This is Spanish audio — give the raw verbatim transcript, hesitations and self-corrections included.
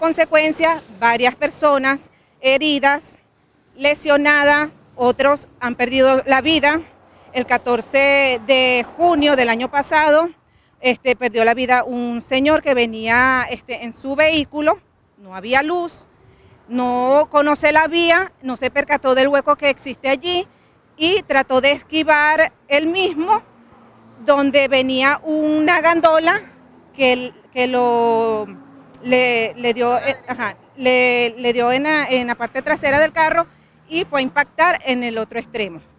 Consecuencia, varias personas heridas, lesionadas, otros han perdido la vida. El catorce de junio del año pasado este, perdió la vida un señor que venía este, en su vehículo, no había luz, no conoce la vía, no se percató del hueco que existe allí y trató de esquivar él mismo, donde venía una gandola que, que lo, le, le dio, eh, ajá, le, le dio en la, en la parte trasera del carro y fue a impactar en el otro extremo.